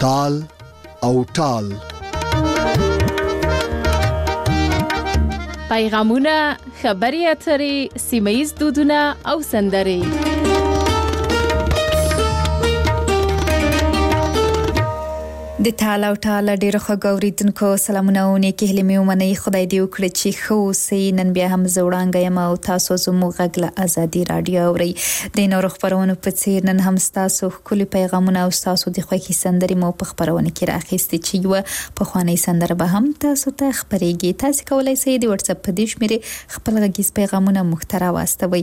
تال او ټال. پیغامونه، خبري اترې، سیمه‌ییز دودونه او سندرې. د ټال او ټال ډیرو خوګوریدونکو سلامونه او نیکی هیلې مې ومنئ. خدای دې وکړي چې ښه اوسئ. نن بیا هم زه وړاندې یم او تاسو زموږ غږ له ازادي رادیو اورئ. د نورو خبرونو په څیر نن هم تاسو ښکلي پیغامونه او تاسو د خوښي سندرې مو په خبرونه کې راخېستې چې یو پخوانی سندره به هم تاسو ته خبرېږي. تاسو کولای شئ د واتس اپ په دې شمیرې خپل غږیز پیغامونه محتوا واستوي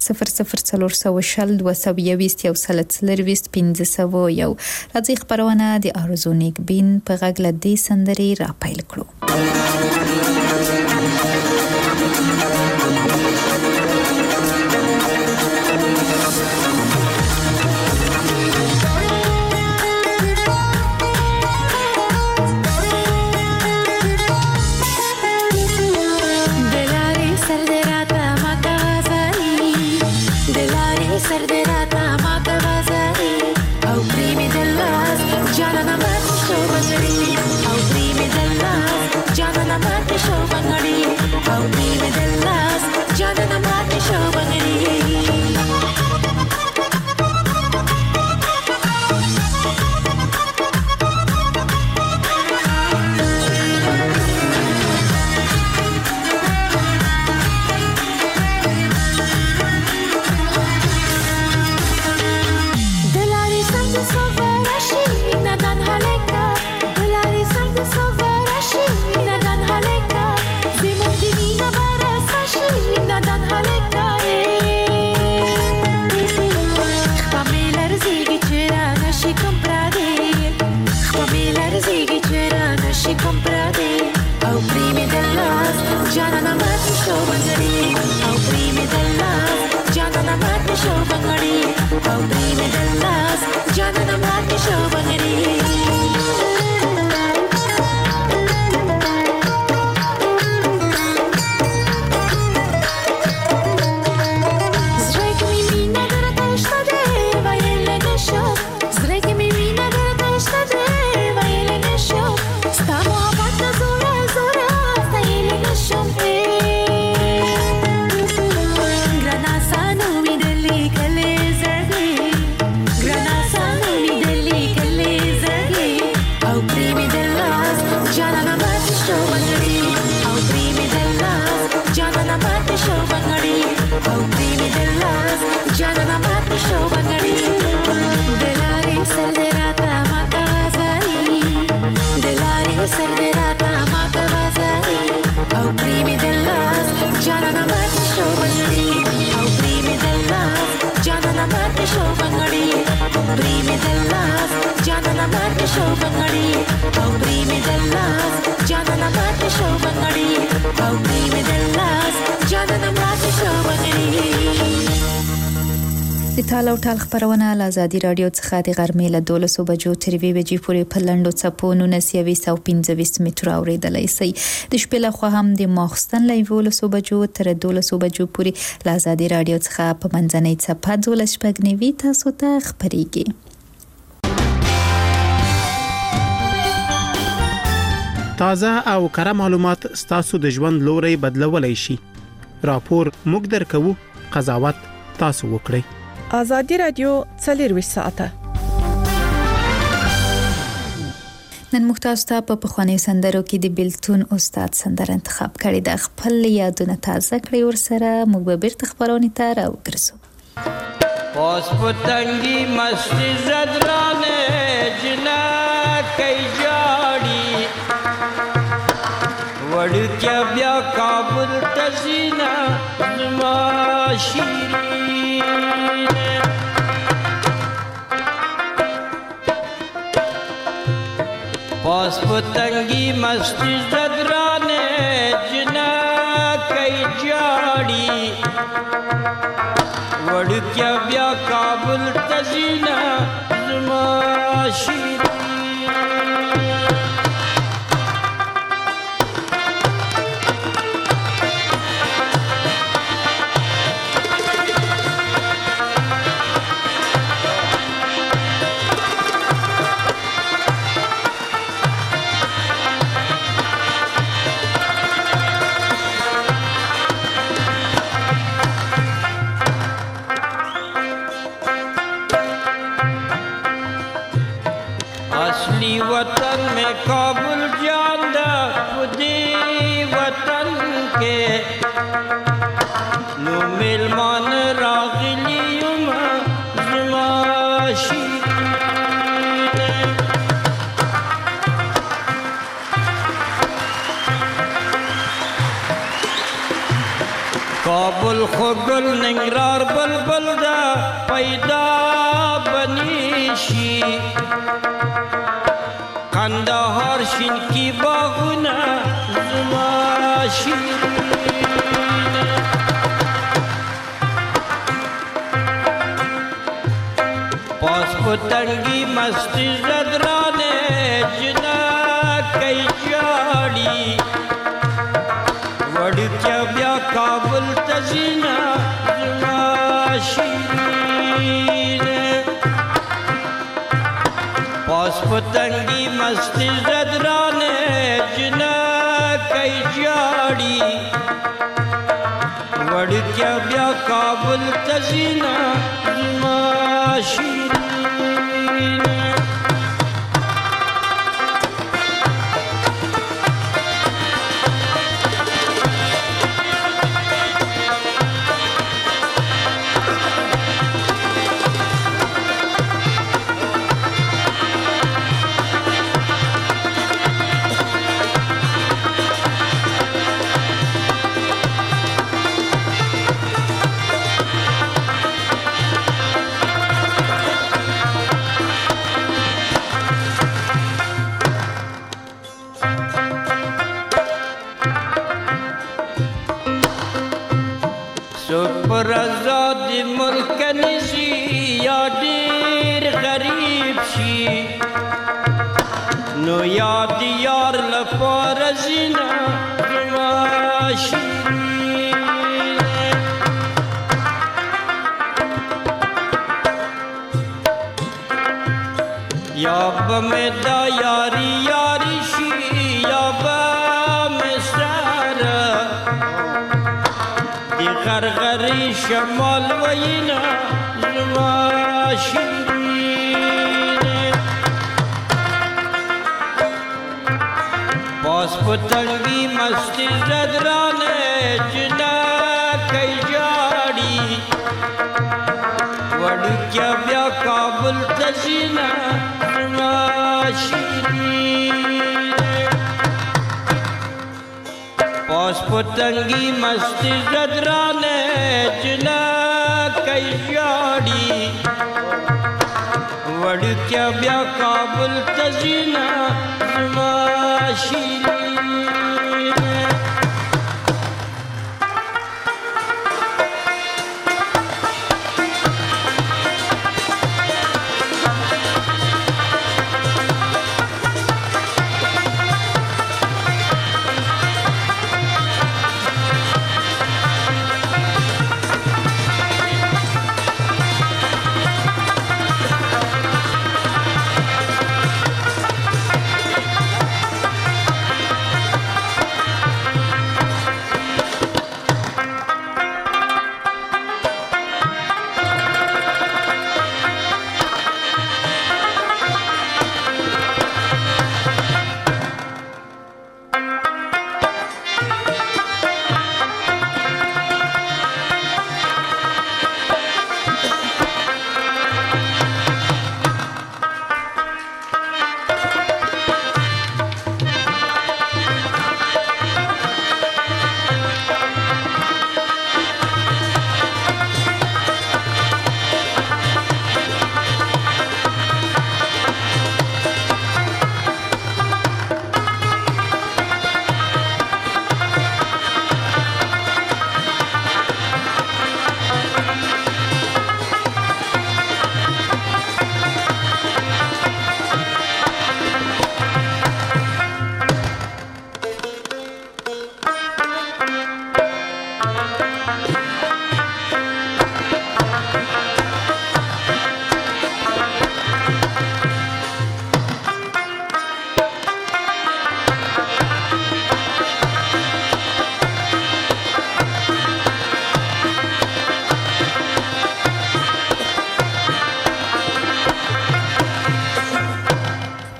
00422 راځي خبرونه د ارزونی بین په غږ له دې سندرې را پیل کړو. د ټال او ټال خبرونه له ازادي رادیو څخه د غرمې له 12 بجو تر 2 بجې پورې په لنډو څپو 1915 میټر اوریدلای شئ. د شپې له خوا هم د ماخستن له 11 بجو تر 12 بجو پورې له ازادي رادیو څخه په منځنۍ څپه 12 تاسو ته خبرېږي. تازه او کره معلومات ستاسو د ژوند لوري بدلولای شي. راپور موږ درکو، قضاوت تاسو وکړئ. ازادي رادیو 24 ساعته. نن مختاسته په پخوانی سندرو کې د بلتون استاد سندر انتخاب کړی د خپل یادونه تازه کړی ورسره موږ به بیرته خبرونه ته راوګرځو. پاس پتنګي مستی زدرانه جنا کای جاړي وړکیا بیا کابل تزینا زما شیرین پاس پتنګي مستی زدرانه جنا کای جاړي وړکیا بیا کابل تزینا زما شیرین خالی وطن میں کابل جاندہ خودی وطن کے نو ملمان راغلیم زما شیرین کابل خوگل ننگرار بلبل دا پیدا بنیشی قندهار شین کی باغونه زما شیرین پاس پتنگی مستی زدرانه جنا کئی جاڑی وڑکیا بیا کابل تزینا زما شیرین پاس پتنگی مستی زدرانے جنا کئی جاڑی وڑکیا بیا کابل تزینا زما شیرین پر آزاد ملک نشی یا دیر غریب شی نو یاد یار لپار زینا زما شیرین یا بمیدا یاری یاری شی یا بمسرارا دی غرغری شمال وینا زما شیرین پاس پتنگی مستی زدرانے جنا کئی جاڑی وڑکیا بیا کابل تزینا زما شیرین پاس پتنگی مستی زدرانے جنا کئی جاڑی وڑکیا بیا کابل تزینا زما شیرین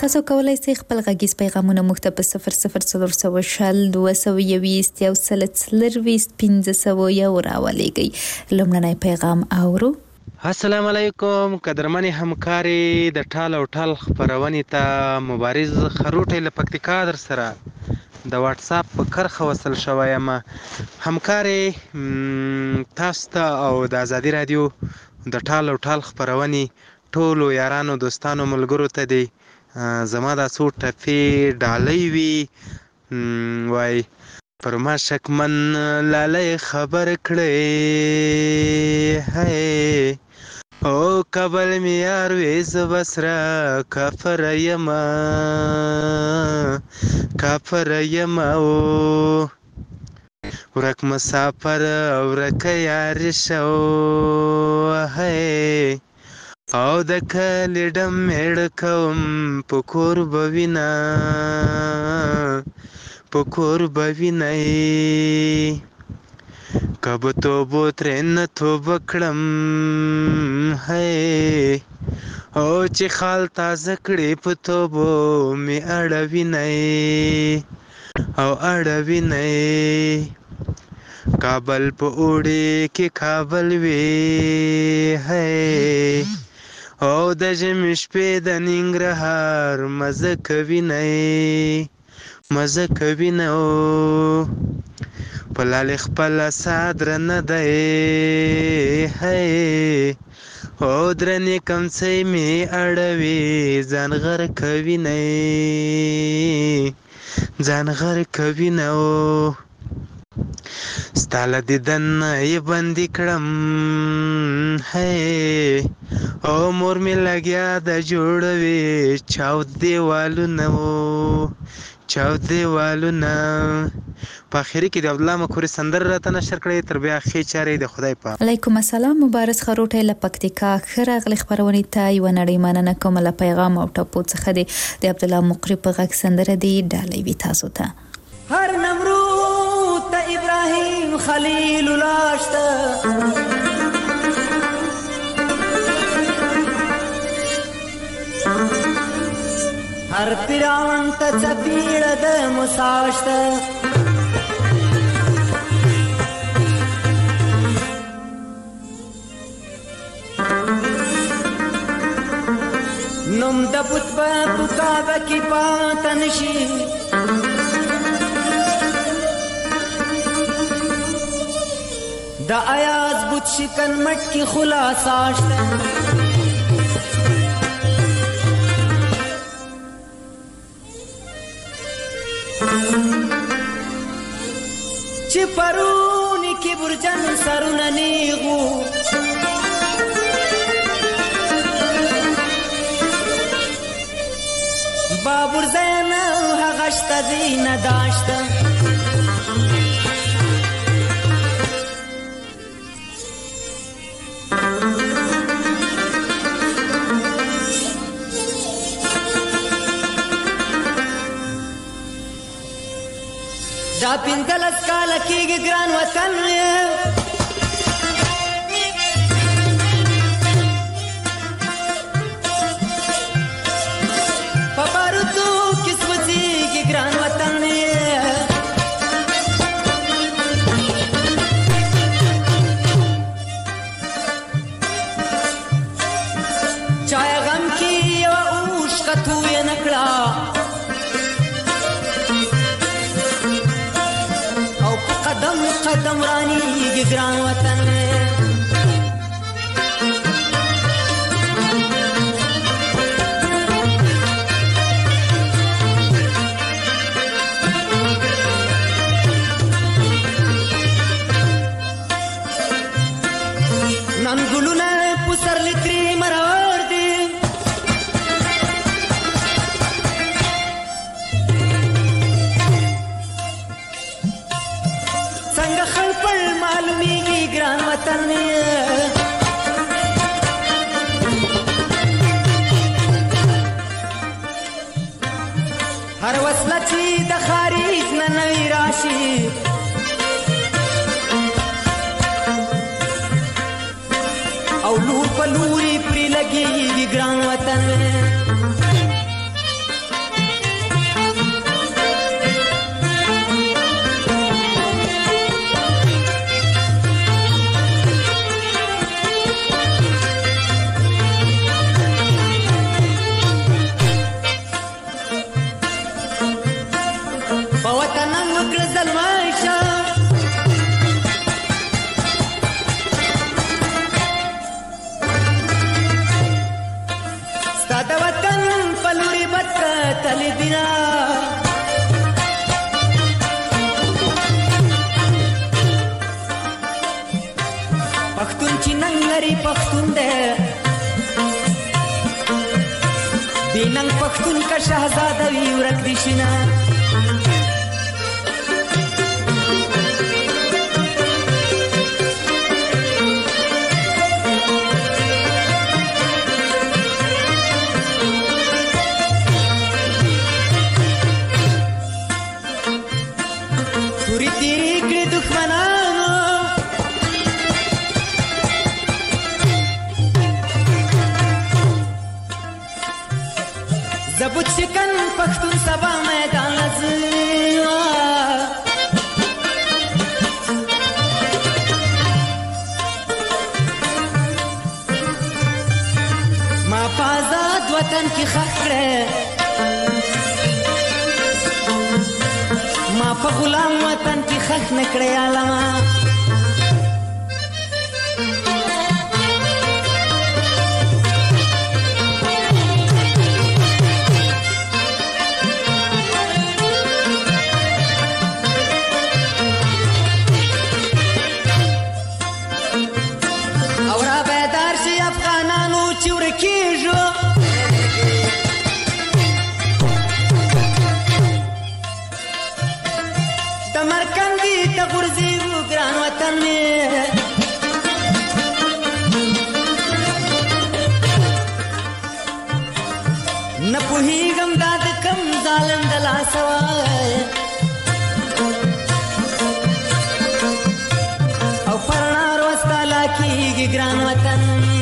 تاسو کولای شئ خپل غږیز پیغامونه موږ ته په 0040 221 یو سل 1501 راولېږئ. لومړنی پیغام اورو. السلام علیکم قدرمن همکاري د ټال او ټال خبرونې ته مبارز خروټی له پکتیکا در سره د واتس اپ په کرخه وصل شوی یم. همکاري تاسو ته او د ازادي رادیو د ټال او ټال خبرونې ټولو یارانو دوستانو ملګرو ته دی زما دا څو ټپې ډالۍ وي وای پر ما شکمن لالی خبر کړی هی او کابل میار ویز بسرا کافر یما او ورک مسافر ورک یار شو هی او د کلی ډم میړ کوم په کور به وینئ کب توبو ترېنه توبه کړم هی او چې خال تازه کړې په توبو مې اړوینئ کابل په اوړي کې کابل وی هی او د ژمي شپې د ننګرهار مزه کوي نه او په لالې خپله صادره نه دی هی او درنې کمڅۍ مې اړوي ځان غر کوي نه او ستا له دیدن یې بندي کړم هی او مور مې لګیا د جوړوي چاودیوالونه په اخري کې د عبدالله مکوري سندر راته نشر کړی. تر بیا ښې چارې د خدای په علیکم السلام. مبارز خروټی له پکتیکا ښه راغلې خپرونې ته یوه نړۍ مننه کوم له پیغام او ټپو څخه دی د عبدالله مکوري په غږ سندره دی ډالۍ وي تاسو ته. هر نمرود ته ابراهیم خلیل لاشته هر پیران ته چپیړه د مساشته نوم د بت په کعبه کې پاته نشي د ایاز بت شکن مټ کې خلاصاشته چې پرونی کې برجن سرونه نیغو بابور زین هغه شته دینه داشته دا پنځلس کاله کېږي ګران وطن په بارودو کې سوځېږي ګران وطن چای غم کې یوه اوښکه تویه نه کړه قدم رانیږي ګران وطن نن ګلونه پسر لتري مرور دي معلومیږي ګران وطن هر وسله چې د خارج نه نوی راشي او لور په لوري پرې لګېږي ګران وطن بیننګ پښتون کا شهزاده وی ورک دي شنه زبوت شکن پښتون سبا میدان لزوا ما پازاد وطن کی خخره ما په غلام وطن کی خخ نکړې عالمه न पुहीगम दाद कम जालन दला सवाय او پرنا روستا لاکی ګران وطن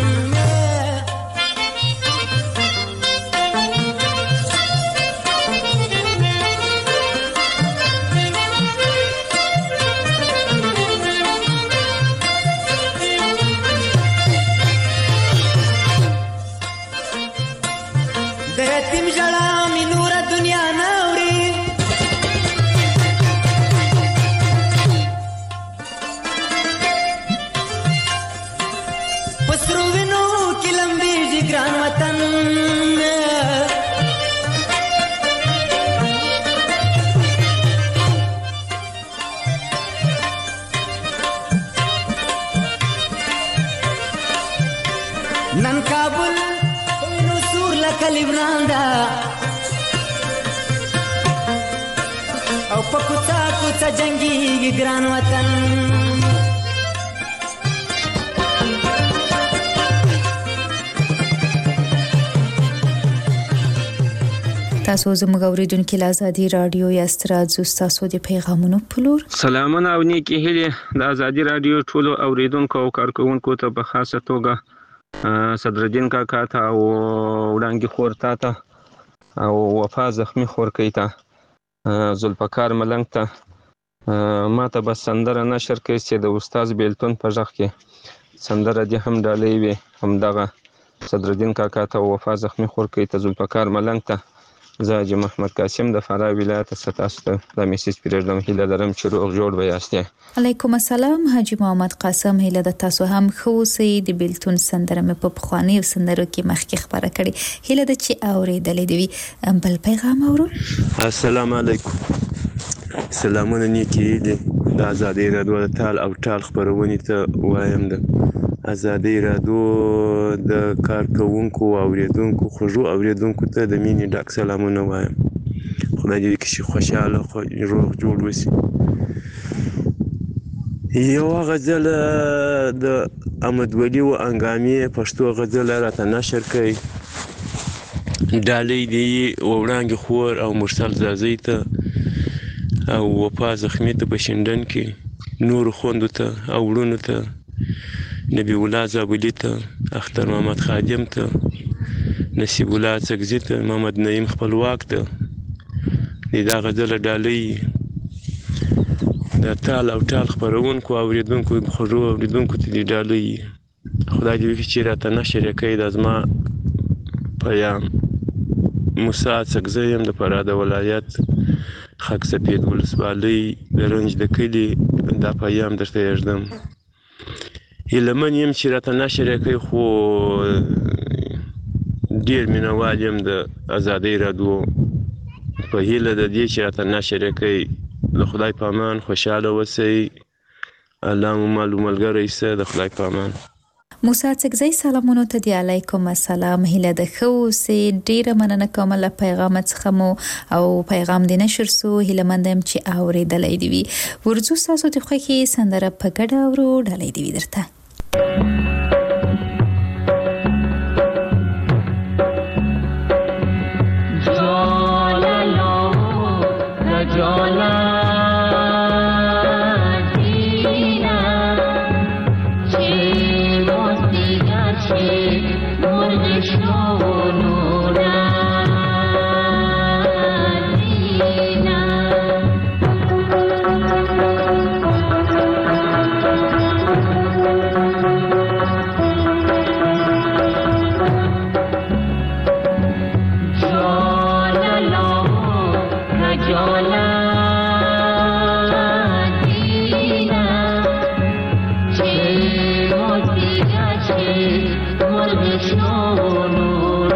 نن کابل نو سور لکلبنان دا او پکوتا کوتا جنگی ګران وطن تاسو زموږ اوریدونکو له ازادي رادیو یا ستراتزو تاسو د پیغامونو پلور سلامونه او نیکی هیله د ازادي رادیو ټولو اوریدونکو او کارکونکو ته په خاصه توګه صدرالدین کاکا ته او وړانګې خور ته او وفا زخمی خورکۍ ته ذوالفقار ملنګ ته ما ته بس سندره نشر کړي چې د استاد بیلتون په غږ کې سندره دې هم ډالۍ وي همدغه صدرالدین کاکا ته او وفا زخمی خورکۍ ته ذوالفقار ملنګ ته زه حاجي محمد قاسم د فراه ولایت څخه تاسو ته د میسج پرېږدم هیله لرم چې روغ جوړ به یاستئ. علیکم السلام حاجي محمد قاسم هیله د تاسو هم خو سي د بیلتون سندره مې په خواني سندرو کې مخکې خبره کړې هیله د چې اورېدلې دی بل پیغام اورو. السلام علیکم سلامونه نیکی دي د ازادي رادیو تال او ټال خبرونه ته وایم ده ازادي رادیو د کارکونکو او اوریدونکو خوږو اوریدونکو ته د مینې ډاک سلامونه وایم خدای دې کشي خوشاله خو روغ جوړ وسی. یو غزل د احمد ولی و انګامي پښتو غزل راته نشر کړي ډالۍ دی وړانګې خور او مرسل زازي ته او وفا زخمی ته په شندن کې نور خوندو ته او وړونو ته نبی الله زابلی ته اختر محمد خادم ته نصیب الله څکزي ته محمد نعیم خپلواک ته دا غزل ډالۍ د تال او ټال خبرونکو اوریدونکو خوږو اوریدونکو ته دی ډالۍ خدای دې وکړي چې راته نشر کړي د زما پیام موسی څکزي هم د فراه د ولایت خاک سپید ولسوالۍ د رنج د کلي دا پیام درته یږدم هیلهمن یم چې راته نشر کوي خو ډېر مینهوال یم د ازادۍ رادیو په هیله د دې چې راته نشر کوي د خدای په امان خوشحاله اوسئ الله مو مل ملګری شه د خدای په امان. موسی څګزی سلامونه ته دی علیکم السلام هله د خو سي ډیره مننه کوم له پیغام څخه مو او پیغام د نشر سو هله مندم چې اوریدلې دی ورزو تاسو د خوخي سندره په ګډه ورو ډلې دی درته Snow,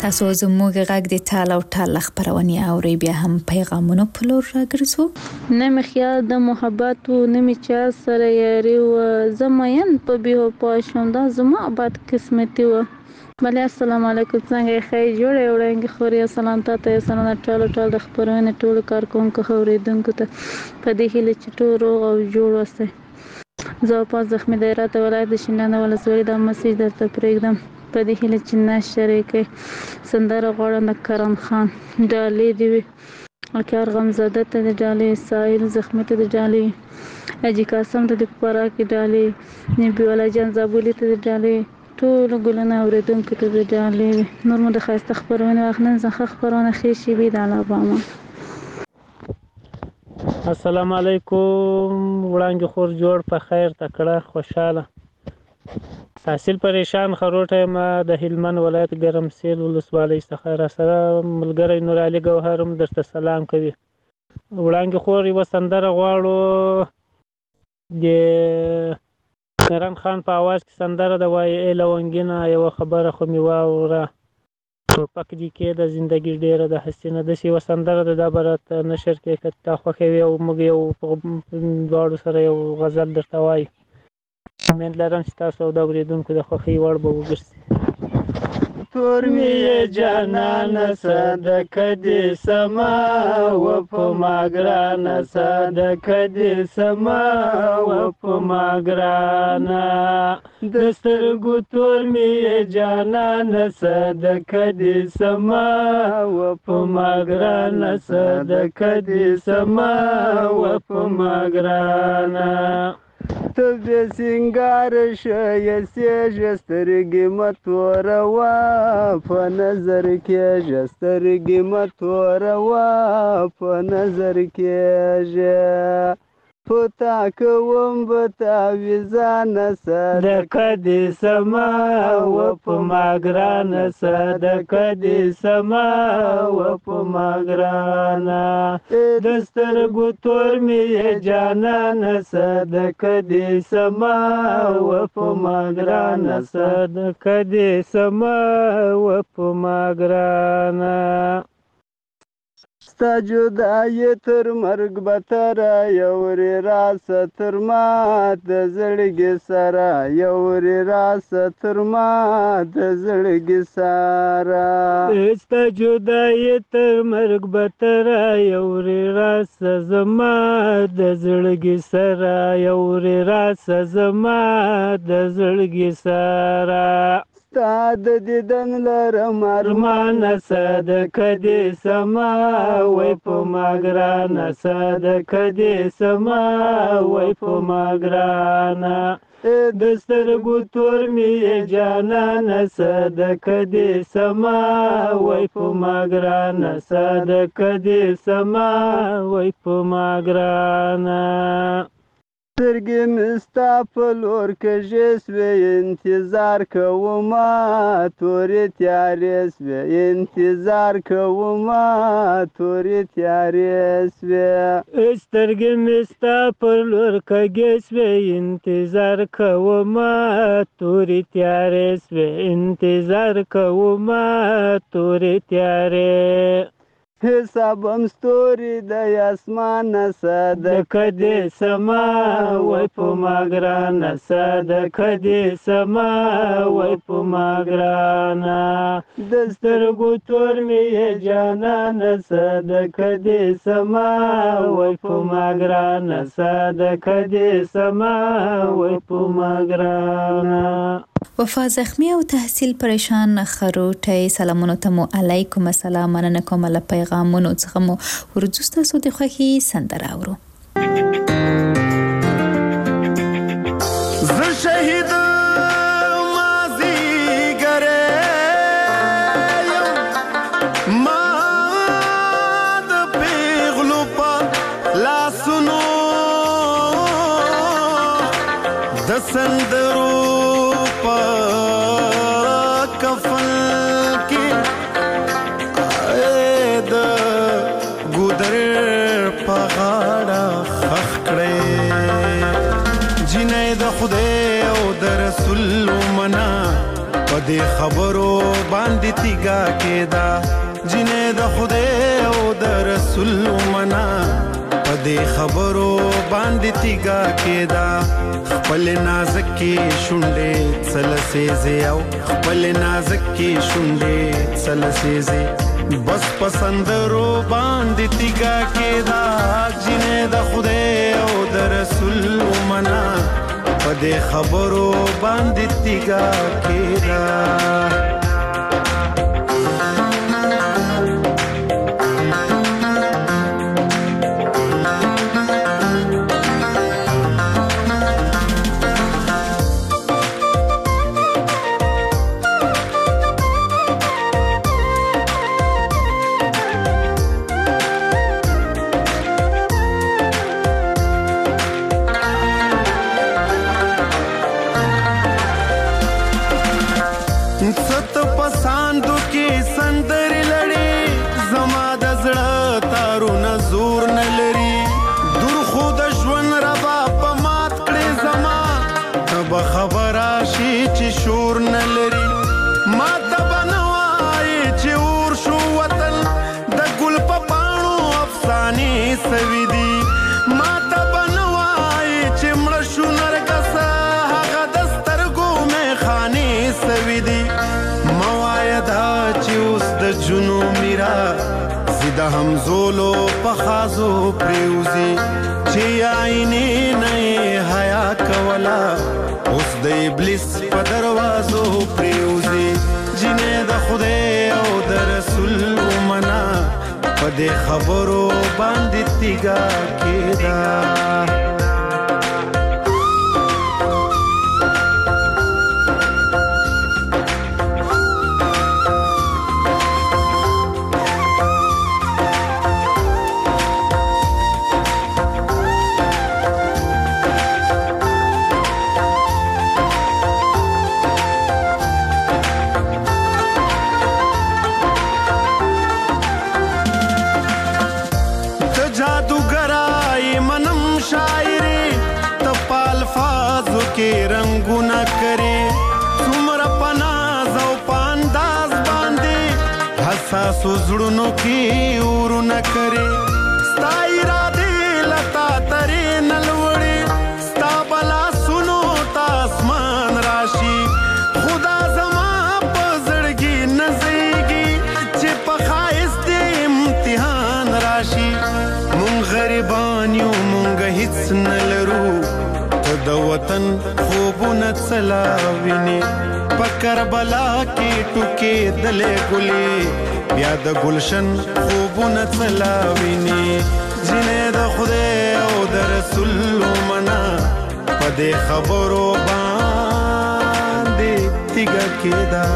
تاسو زموږ غږ د ټال او ټال خبرونه اوري بیا هم پیغامونه په لور راګرځو. نه مې خیال د محبت و نه مې چا سره یاري و زمین په بیو پاشم دا زما بد قسمتي و. بله السلام علیکم څنګه خیر جوړه وړاندې خوري سلام تاسو سره ټول د خبرونه ټول کارکونکو خوریدونکو ته په دې هیله چې ټول روغ او جوړ وسه. زه په زخمی دایره ولایت شینانه ولسوالۍ د مسجد درته پرېږدم په دې هیله چې نشری کوي سندره غواړم د کرم خان ډالې دی اکار غمزاده ته د ډالې سایل زخمی ته د ډالې اجي قاسم ته د پرا کې ډالې نبی ولا جان زابولی ته د ډالې ټول ګلونه اوریدونکو ته د ډالې نور مو د خاصه خبرونه واخلن زخه خبرونه خېشي بي د الاباما. السلام علیکم وړاندې خور جوړ په خیر تکړه خوشاله حاصل پریشان خروټه ما د هلمند ولایت ګرمسیل ولسوالۍ څخه را سره ملګری نور علي ګوهرم درته سلام کوي. وړاندې خور یو سندره غواړو د کرم خان په आवाज کې سندره د وای لونګینا یو خبره خو می واوره پک دي کې د ژوندۍ ډیره د حسینه د سی وسندره د دبرت نشر کې کته خوخوي او موږ یو دواړو سره یو غزل درته وای. من لرم چې تاسو د اوریدونکو د خوخي وړ به وګرځي. تور می جانان صدقه دې سما و په ماګران صدقه دې سما و په ماګران د سترګو تور می جانان صدقه دې سما و په ماګران صدقه دې سما و په ماګران ته به سنگار شې سترګې متوروا په نظر کې سترګې متوروا په نظر کې پتا کوم بتا ویزان صدقه دې سما و په ماګران صدقه دې سما و په ماګران د سترګو تور می جانان صدقه دې سما و په ماګران صدقه دې سما و په ماګران ستا جدای تر مرګ بتر یوري راس تر ما د زړګي سره یوري راس تر ما د زړګي سره ستا جدای تر مرګ بتر یوري راس زما د زړګي سره یوري راس زما د زړګي سره ستا د دیدن لرم ارمان صدقه دې سما وای په ماګران صدقه دې سما وای په ماګران د سترګو تور می جانان صدقه دې سما وای په ماګران صدقه دې سما وای په ماګران سترګې مستا په لور کږې سوې انتظار کومه تورې تیارې سوې انتظار کومه تورې تیارې سوې سترګې مستا په لور کږې سوې انتظار کومه تورې تیارې سوې انتظار کومه تورې تیارې حسابم ستوري د اسمان صدقه دې سما وای په ماګران صدقه دې سما وای په ماګران د سترګو تور می جانان صدقه دې سما وای په ماګران صدقه دې سما وای په ماګران. وفا زخمی او تحصیل پریشان خروټي سلامونه ته مو علیکم السلام مننه کوم له پیغامونو څخه مو ورځو تاسو د خوخي سندره اورو. زه شهید مازی ګره ما د پیغلو په لاسونو د سندرو خدای او د رسول منا پدې خبرو باندې تیګا کېدا جنې د خدای او د رسول منا پدې خبرو باندې تیګا کېدا خپل نازک کې شونډې سلسېزې او خپل نازک کې شونډې سلسېزې بس پسندرو باندې تیګا کېدا جنې د خدای او د رسول منا پدې خبرو باندې تیګا کېدا شور نلري ما تبنوای چې اور شو وطن د ګل په پاڼو افسانې سوي دي ما تبنوای چې مړ شو نرګس هغه د سترګو مې خانې سوي دي موای دا چې اوس د جنو میرا زیده همزولو په خازو پریوزي چې آینې نه حیا کولا اوس د ابلیس په دروازو پریوزي جنې د خدای او د رسول منا په دې خبرو باندې تیګا کېدا کې رنگونه کرے څومره پناز او پانداز باندې حساس زړونو کې ورونه کرے ستا اراده لتا ترې نلوړې ستا بلا سنو تا اسمان راشي خدا زما په زړګي نزيږي چې په ښایست امتحان راشي مونږ غریبان یو مونږ هیڅ نلرو د وطن خوبونه څلاویني په کربلا کې ټوکې دلې ګلې بیا د گلشن خوبونه څلاویني جنې د خدای او د رسول منا په دې خبرو باندې تیګا کېدا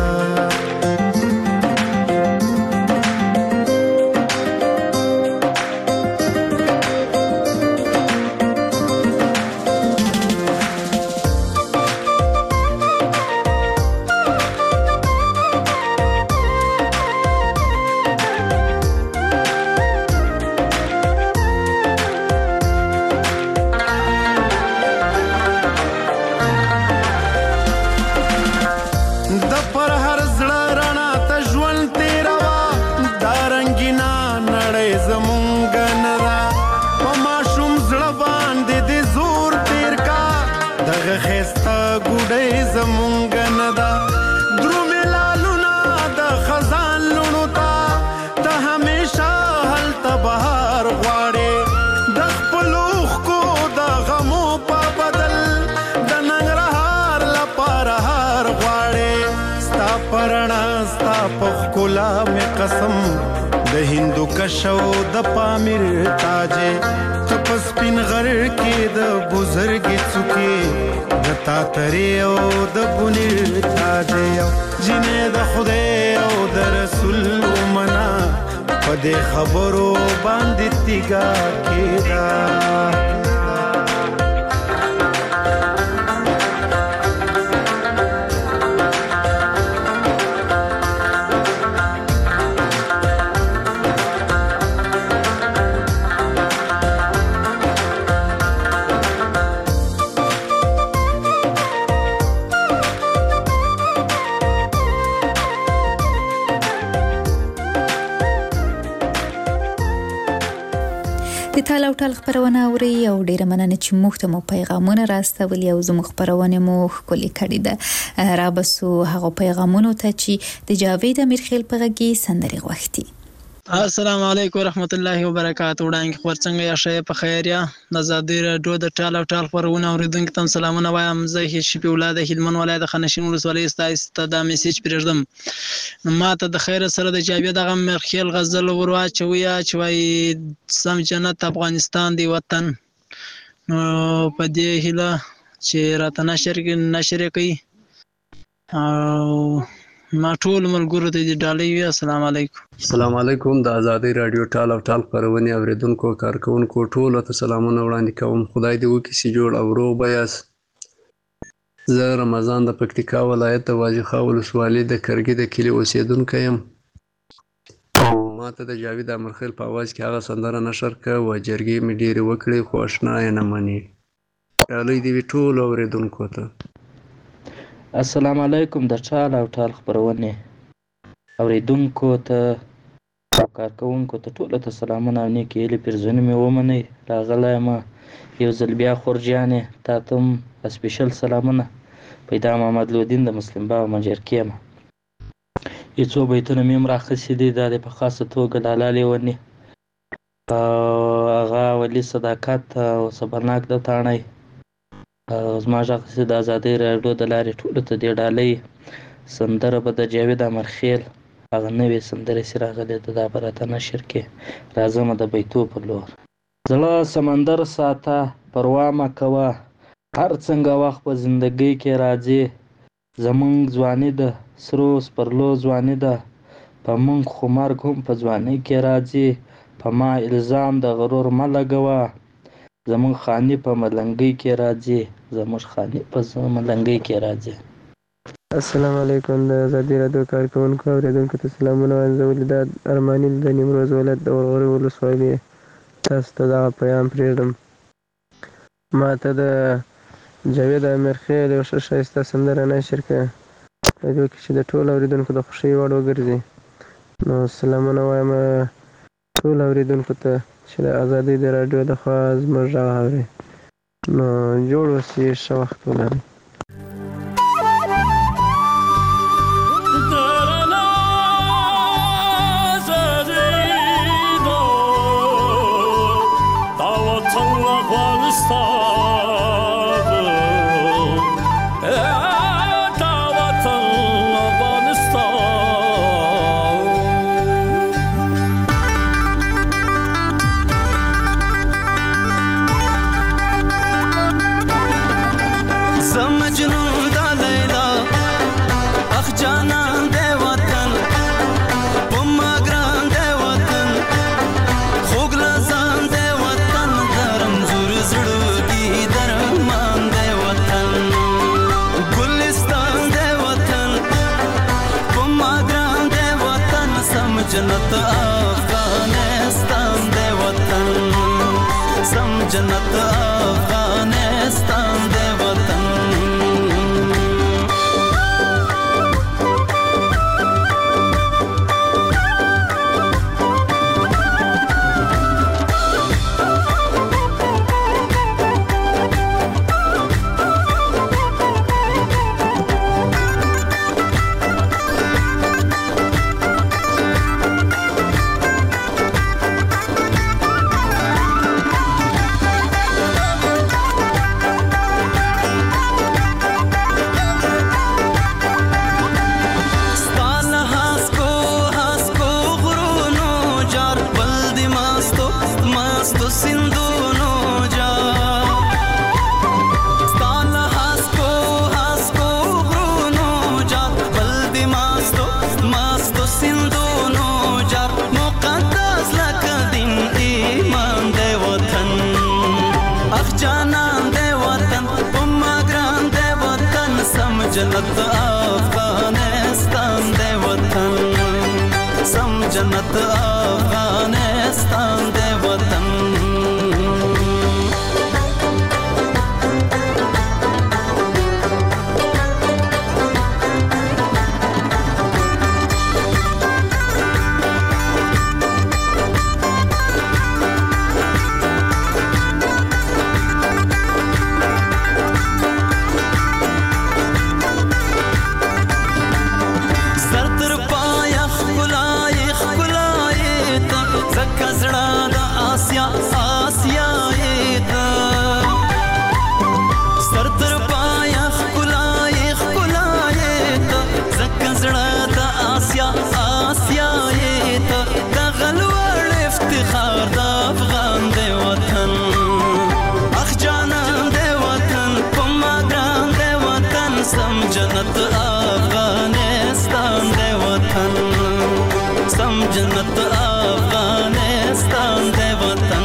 قسم د هندو کشو د پامیر تاجه تپس پین غر کې د بزرګي څوکي د تاتری او د بنیر تاجه جنې د خدای او د رسول منا په دې خبرو باندې تیګا کېدا او ټال خبرونه اوري او ډیره مننه چې موږ ته مو پیغامونه راستولي او زموږ خبرونه مو ښکلې کړې ده. را بسو هغه پیغامونو ته چې د جاوید امیرخیل په غږی سندرې غوښتي. السلام علیکم ورحمت الله وبرکاته. وړاندې خبر څنګه یا شې په خیر یا نزادې راډیو د ټال او ټال خبرونه اوریدونکو ته سلامونه وایم. زه هیڅ شپې ولاد هلمند ولایت خنشین ولسوالۍ ستاسو ته میسج پرېږدم. ما ته د خیر سره د جاوید امیرخیل غزل ورواچوي چې وای سم جنت افغانستان دی وطن. نو په دې هیله چې راته نشر کوي او ما ټول ملګرو ته دې ډالۍ وي. السلام علیکم. السلام علیکم. د آزادۍ رادیو ټال او ټال خبرونه اوریدونکو کارکونکو ټول ته سلامونه وړاندې کوم. خدای دې وکړي چې جوړ او روغ بیاس. زه رمضان د پکتیکا ولایت د واجخا ولسوالۍ د کرګي د کلی اوسیدونکی یم او ما ته د جاوید امیرخیل په اواز کې هغه سندره نشر کړه و جرګې مې ډېرې وکړې خو اشنا یې نه مني. ډالۍ دې وي ټول اوریدونکو ته. السلام علیکم. د ټال او ټال خبرونه اوریدونکو ته او کارکونکو ته ټول ته سلامونه او نیکې هیلې پرځونه مې ومنئ. راغلی یم یو ځل بیا خورجانې تا ته هم سپیشل سلامونه. پیدا محمد لودین د مسلم باغ منجرکې یم. یو څو بیتونه مې هم راخیستي دي دا د په خاصه توګه لالا لیوني هغه ولي صداقت او صبرناک د تاڼۍ زما غږ د آزادۍ راډیو د لارې ټولو ته دې ډالۍ. سندره به د جاوید امیرخیل هغه نوې سندرې چې راغلې ده دا به راته نشر کړې. راځمه د بیتو په لور. زړه سمندر ساته پروا مه کوه هر څنګه وخت په زندګۍ کې راځي. زمونږ ځواني ده سرو سپرلو ځواني ده په مونږ خو مرګ هم په ځوانۍ کې راځي. په ما الزام د غرور مه لګوه زمونږ خاني په ملنګۍ کې راځي. زمونږ خاني په ملنګۍ کې راځي. السلام علیکم. د آزادۍ راډیو کارکونکو اوریدونکو ته سلامونه وایم. زه ولیداد ارماني د نیمروز ولایت د ورغوري ولسوالۍ تاسو ته دغه پیغام پرېږدم. ما ته د جاوید امیرخیل یو ښه ښایسته سندره نشر کړه په دې کې چې د ټولو اوریدونکو د خوښۍ وړ وګرځي. نو سلامونه وایم ټول اوریدونکو ته چې د آزادۍ د راډیو د خوا زموږ غږ اوري. نو جوړ اوسئ ښه وخت ولرئ. جنت افغانستان دی وطن سم جنت افغانستان دی وطن. جنت افغانستان دی وطن سم جنت افغانستان دی وطن. جنت افغانستان دی وطن سم جنت افغانستان دی وطن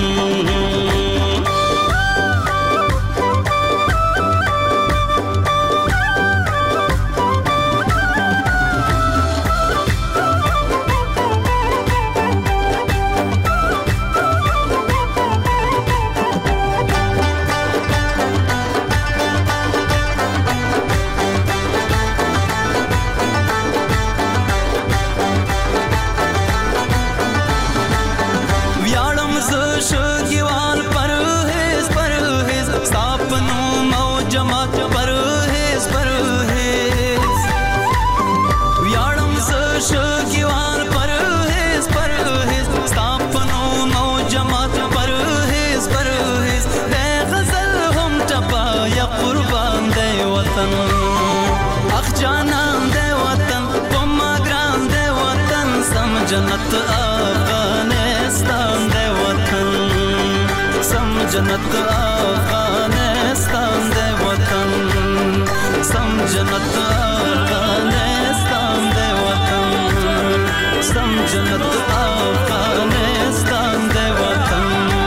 جنت افغانستان دی وطن سم جنت افغانستان دی وطن سم جنت افغانستان دی وطن سم جنت افغانستان دی وطن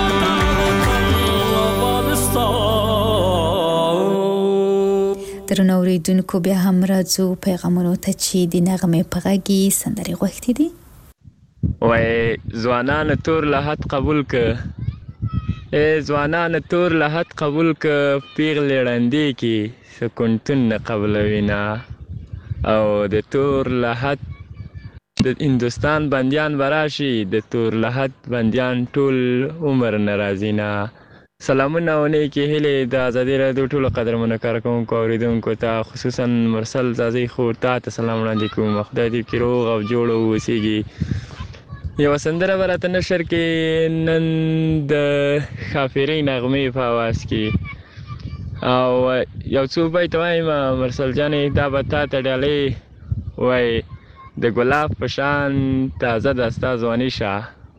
درنو اوریدونکو بیا هم راځو پیغامونو ته چې د نغمې په غږی سندرې غوښتې دي وای ځوانان تور لحد قبول ک ځوانان تور لحد قبول ک پیغلې ړندې کې سکونتون نه قبلوینا او د تور لحد د هندوستان بندیان براشي د تور لحد بندیان ټول عمر ناراضینا سلامونه او نیکی هیلې د ازادي راډیو ټولو قدرمنو کارکوونکو اوریدونکو ته خصوصا مرسل زازي خور ته سلام وړاندې کوم خدای دې کې روغ او جوړ اوسېږي یو سندره برته نشر کې نن د خافری نغمې په आवाज کې او یو څو بیت وایم مرسل جانې دا به تا ته ډالۍ وای د ګلاب په شان تازه دستا ځواني شه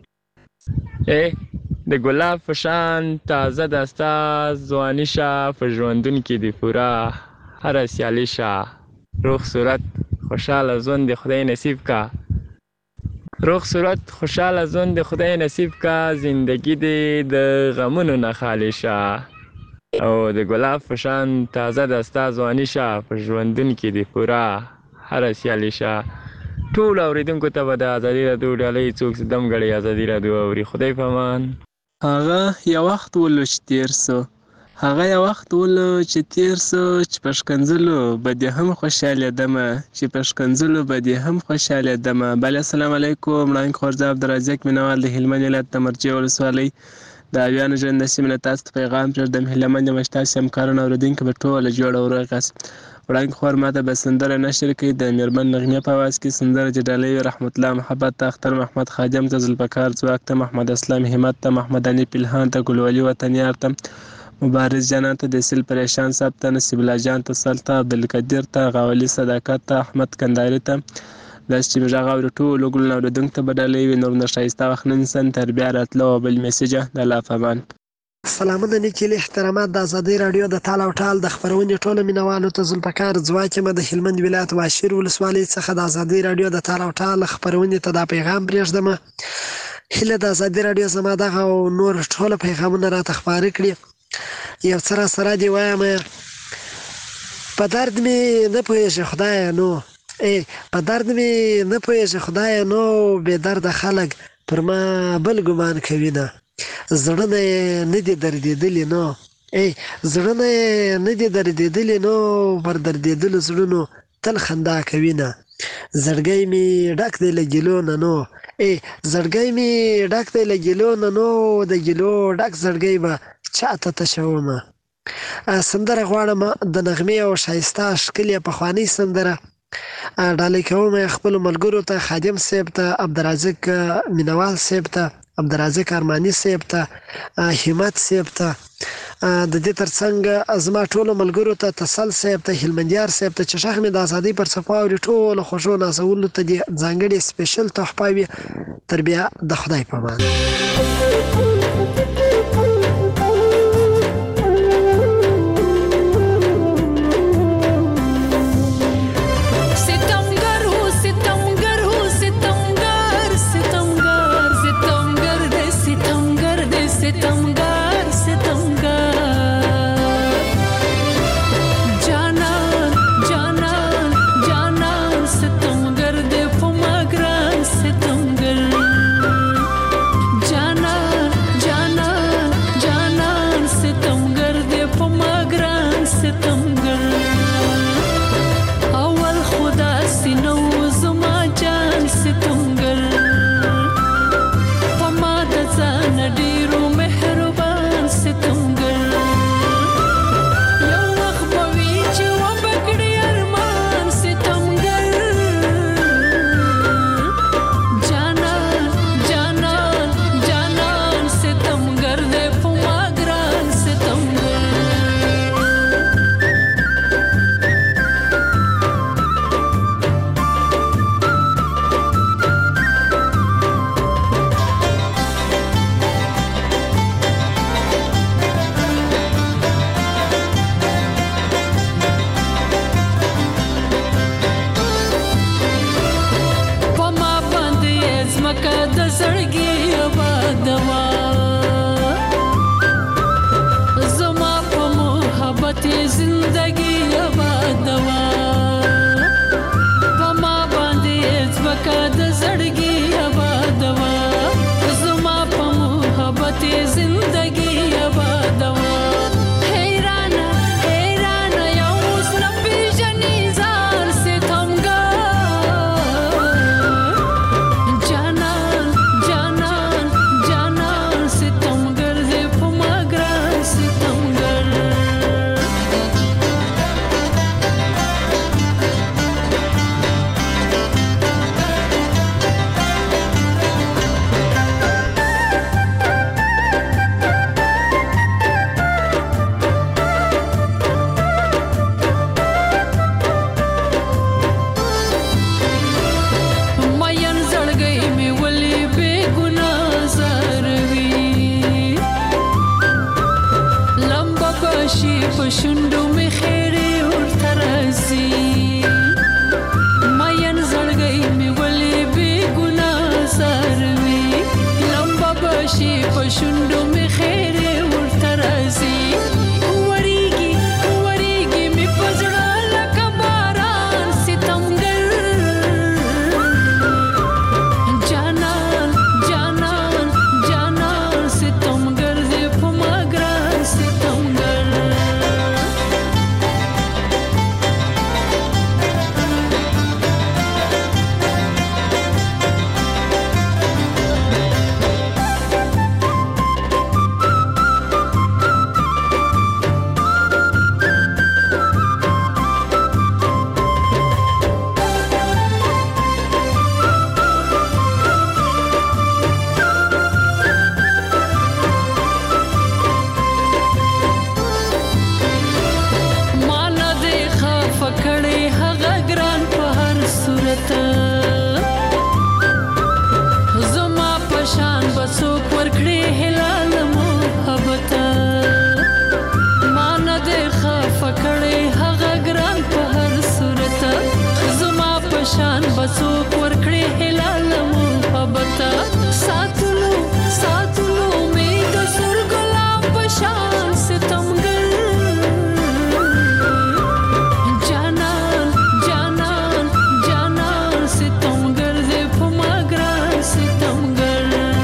د ګلاب په شان تازه دستا ځواني شه په ژوندون کې دی پورا هر سیالي شه روغ صورت خوشاله ژوند د خدای نصیب کا روغ صورت خوشاله ژوند د خدای نصیب کا زندگی دې د غمونو نه خالی شه او د ګلاب په شان تازه دستا ځواني شه په ژوندون کې دی پورا هر سیالي شه ټول اوریدونکو ته به د ازادي راډیو ډالۍ څوک دم غړي ازادي راډیو اوري خدای په امان هغه یو وخت ولو چې تیر سو هغه یو وخت ولو چې تیر سو چې پښکنځلو به دې هم خوشاله دمه چې پښکنځلو به دې هم خوشاله دمه بل السلام علیکم وړاندې خورزاب درازک مینوال د هلمند ولایت د مرجې ولسوالۍ د اویانو ژوند نصیب نه تاسو پیغام پر د هلمند مشتاق همکارانو اوریدونکو په ټوله جوړ اورغاس وړاندې خور ماته به سندره نشر کړي د میرمن نغمه په आवाज کې سندره جډالي رحمت الله محبت اختر محمد خادم ته ذوالفقار ځواک ته محمد اسلام همت ته محمد انیف الهان ته ګلولي وطنیار ته مبارز جنان ته د سل پریشان صاحب ته نصیب الله جان ته سلطه عبدالقدیر ته غاولي صداقت ته احمد کنداري ته لاس چې مجاغه ور ټول ګل نو دنګ ته بدلې وي نور نشایسته وخت نن سن تربیه راتلو بل میسیجه د لا فمان سلامونه نیکي له احترامات د ازادي راډیو د تال او ټال د خبرونې ټوله مینوالو ته ذوالفقار ځواک م د هلمند ولایت واشیر ولسوالۍ څخه د ازادي راډیو د تال او ټال خبرونې ته دا پیغام پرېږدم هله د ازادي راډیو زما دغه نور ټوله پیغامونه راته خبرې کړي یو څه سره دی وایم په درد می نه پوهېږي خدای نو په درد می نه پوهېږي خدای نو بې درده خلک پر ما بل ګمان کوي نه زړه نه دي دردېدلي نو زړه نه دي دردېدلي نو پر دردېدلو زړونو تل خندا کوي نه زړګی مې ډک دی له ګیلو نه نو زړګی مې ډک دی له ګیلو نه نو د ګیلو ډک زړګی به چاته تشومه سندره غواړم د نغمې او ښایسته ښکلې پخوانۍ سندره ډالۍ کوم خپل ملګرو ته خادم صاحب ته عبدالرازق مینوال صاحب ته عبدالرازق ارماني صاحب ته همت صاحب ته د دې ترڅنګ زما ټولو ملګرو ته تسل صاحب ته هلمندیار صاحب ته چې شخ مې د ازادۍ پر صفا اوري ټولو خوښو نازولو ته دې ځانګړې سپیشل تحفه وي تر بیا د خدای په امان څوک ورکړي هلال محبت ساتلو ساتلو می د سر ګلاب بشان ستمګر جانان جانان جانان ستمګر دې په ماګران ستمګر.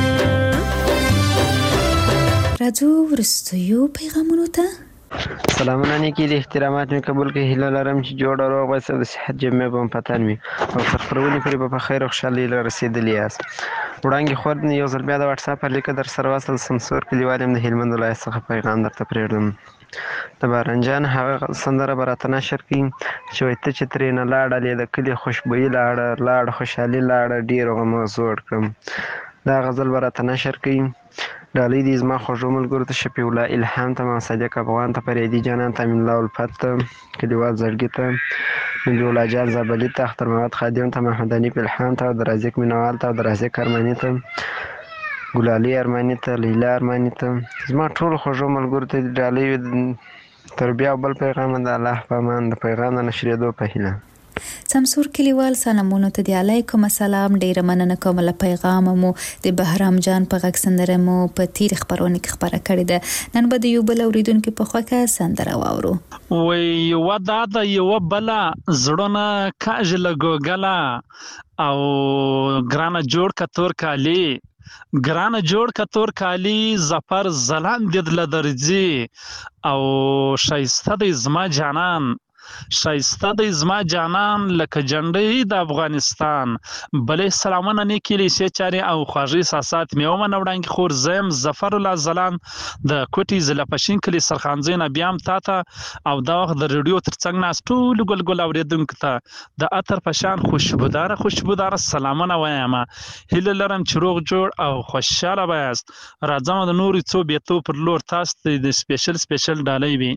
راځو ورستیو پیغامونو ته. سلامونه نیکی د احترامات می قبول کې هیله لرم چې جوړ او روغ اوسئ د صحت جمع په پتن می او تر خپرونې پورې په خیر او خوشحالۍ رسیدلی یاست. وړاندې خور یو ځل بیا د واتساپ پر لیکه در سره واصل سمسور کلیوال یم د هلمند ولایت څخه پیغام درته پرېږدم. د بارنجان هغه سندره به راته نشر کړي چې وایي ته چې ترېنه لاړلې د کلي خوشبويي لاړه خوشحالي لاړه ډېر غمه زوړ کړم. دا غزل به راته نشر کړي. ډالۍ دي زما خوږو ملګرو ته شفیع الله الهام ته صادق افغان ته فریدي جانان ته امین الله الفت ته کلیوال زړګي ته ملي الله جان زابلي ته اختر محمد خادم ته محمد حنیف الهام ته د رازق مینوال ته د رازق ارماني ته ګلالي ارماني ته لیلا ارماني ته زما ټول خوږو ملګرو ته ډالۍ تر بیا بل پیغام د الله په امان د پیغام د نشریدو په هیله. سمسور کلیوال سلامونو ته دی علیکم السلام. ډیره مننه کوم له پیغام مو د بهرام جان په غږ سندره مو په تیر خبرونه کې خبره کړې ده. نن به د یو بل اوریدونکو په خوکه سندره واورو. وای یو د یو بل زړونه کاج لګوګلا او ګرانه جوړ کتور کالی ګرانه جوړ کتور کالی زفر زلان دد لدرځي او شایسته د زما جانان شایسته د زما جانان لکه جنډې د افغانستان بلې سلامونه نیکې لیسې چارې او خواږه احساسات مې ومنه وړاندې خور زم ظفر الله زلان د کوټي ضلع پښین کلي سرخانځي نه بیا هم تا ته او دا وخت د ریډیو ترڅنګ ناست ټول ګلګل اورېدونکو ته د عطر په شان خوشبوداره سلامونه وایم. هیله لرم چې روغ جوړ او خوشحاله به یاست. راځم د نورو څو بیتو پر لور تاسو د سپیشل ډالۍ وي.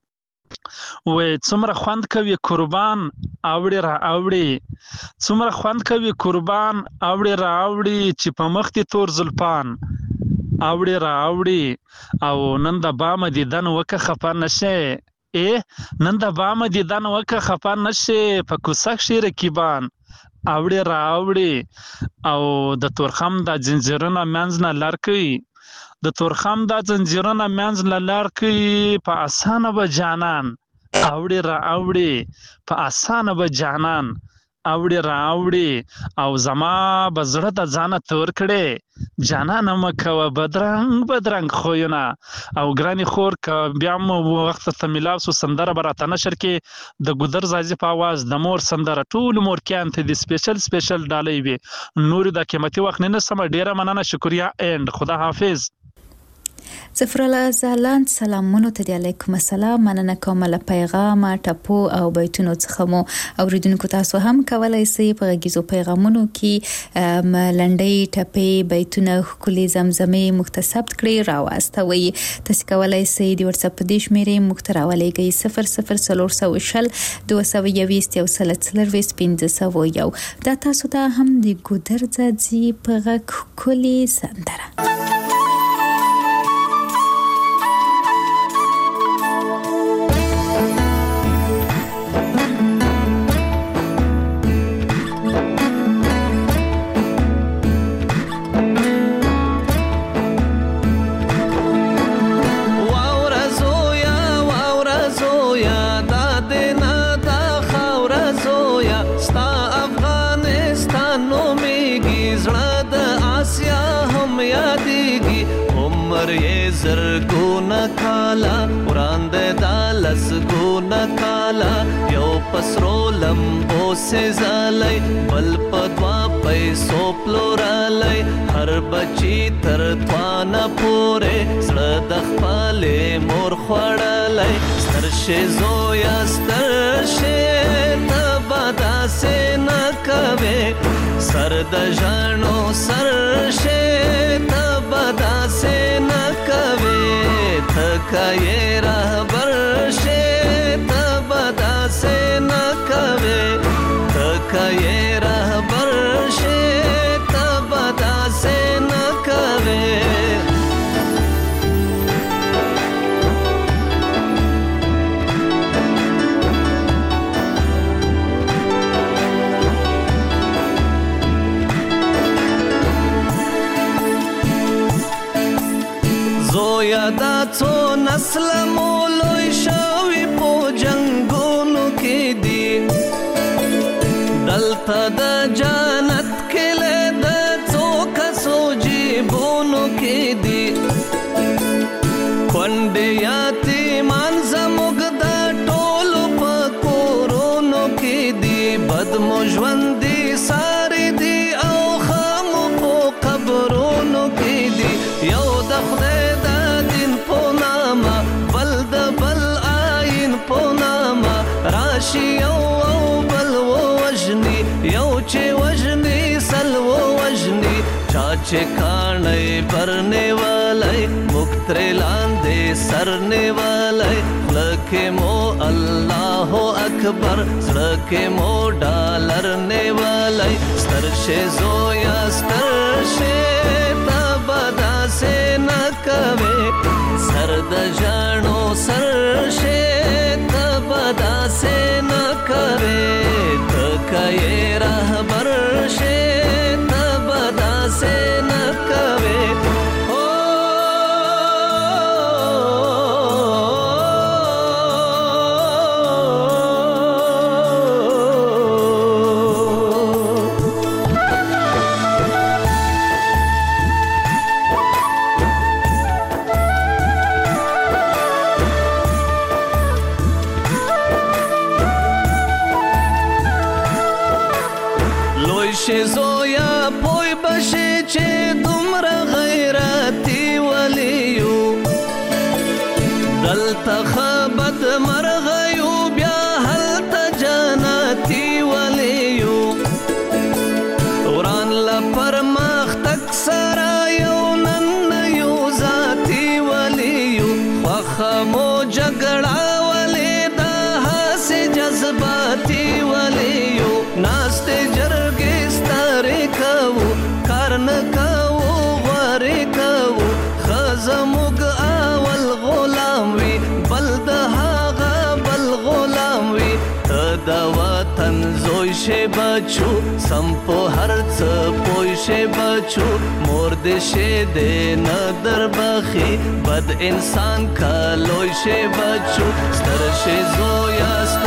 وای څومره خوند کوي قربان اوړي را اوړي څومره خوند کوي قربان اوړي را اوړي چې په مخ دي تور زلفان اوړي را اوړي او نن د بام دیدن وکه خفه نشه نن د بام دیدن وکه خفه نشه په کوڅه کې رکیبان اوړي را اوړي او د تورخم د زنجیرونو منځ نه لارکي د تورخم د زنجیرونو منځ نه لارکي په اسانه به جانان اوړي را اوړي په اسانه به جانان اوړي را اوړي او زما بزړه د ځانه تور کړي جانان مکوه بدرنګ خوونه او ګرانی خور ک بیا مو وخت ته ملاوسو سندره براته نشر کې د ګودر زازي په आवाज د مور سندره ټول مور کېان ته د سپیشل ډالۍ وي. نور د قیمتي وخت نه سم ډیره مننه شکریا اند خدا حافظ. ظفر الله زلان سلامونو ته دی علیکم السلام. مننه کوم له پیغام ټپو او بیتونو څخه مو اوریدونکو تاسو هم کولای شئ په غږیزو پیغامونو کې لنډۍ ټپې بیتونه خولي زمزمې مختصب کړئ راواستوي. تاسو کولای شئ د واتس اپ د شمیرې مختراولېږي 0040 220 دا تاسو ته هم د ګودر ځي په غږ خولي سندره. زرګونه کالا وړاندې دالس ګونه کالا یو پسرو لمبو سه زالای بل پدوا پیسو پلورالای هر بچی تر توانه پوره سړه د خپلې مور خوړلای سترشه زویا سترشه تبدا سه نه کوي سر د ژوندو سرشه تبدا سه نه کوي تکای رهبر شه تبدا سه نه کوي تکای رهبر شه تبدا سه نه کوي. وسله مو لوی شوي په جنګونو کې دي دلته د جنت کلی د څو کسو جیبونو کې دي کونډې یتیمان زموږ د ټولو په کورونو کې دي بد مو ژوند دي ساري دي او ښه مو په قبرونو کې دي یو د خدای د دین په نامه بل د بل آیین په نامه راشي یو او بل ووژني یو چې وژني سل ووژني چا چې کاڼی برنیوالی موږ ترې لاندې سر نیوالی خوله کې مو الله اکبر زړه کې مو ډالر نیوالی ستر شې زویا ستر شې ته به داسې نه کوې سر د ژاړو سر شې ته به داسې نه کوې ته که یې رهبر شې ته به داسې نه کوې شي زویا پوی بشي چې دومره غیرتي ولي یو دلته ښه بد مرغه یو بیا هلته جنتي ولي یو وران له پرمختګ سره یو نن یو ذاتي ولي یو خوښه مو جګړه ولې دا هسې جذباتي ولي یو ناستې جرګې کار نه کوو غوارې کوو ښه زموږ اول غلام وي بل د هغه بل غلام وي ته د وطن زوی شې بچو سم په هر څه پوه شې بچو مور دې شې دې نه دربخي بد انسان کا لوی شې بچو ستر شې زویا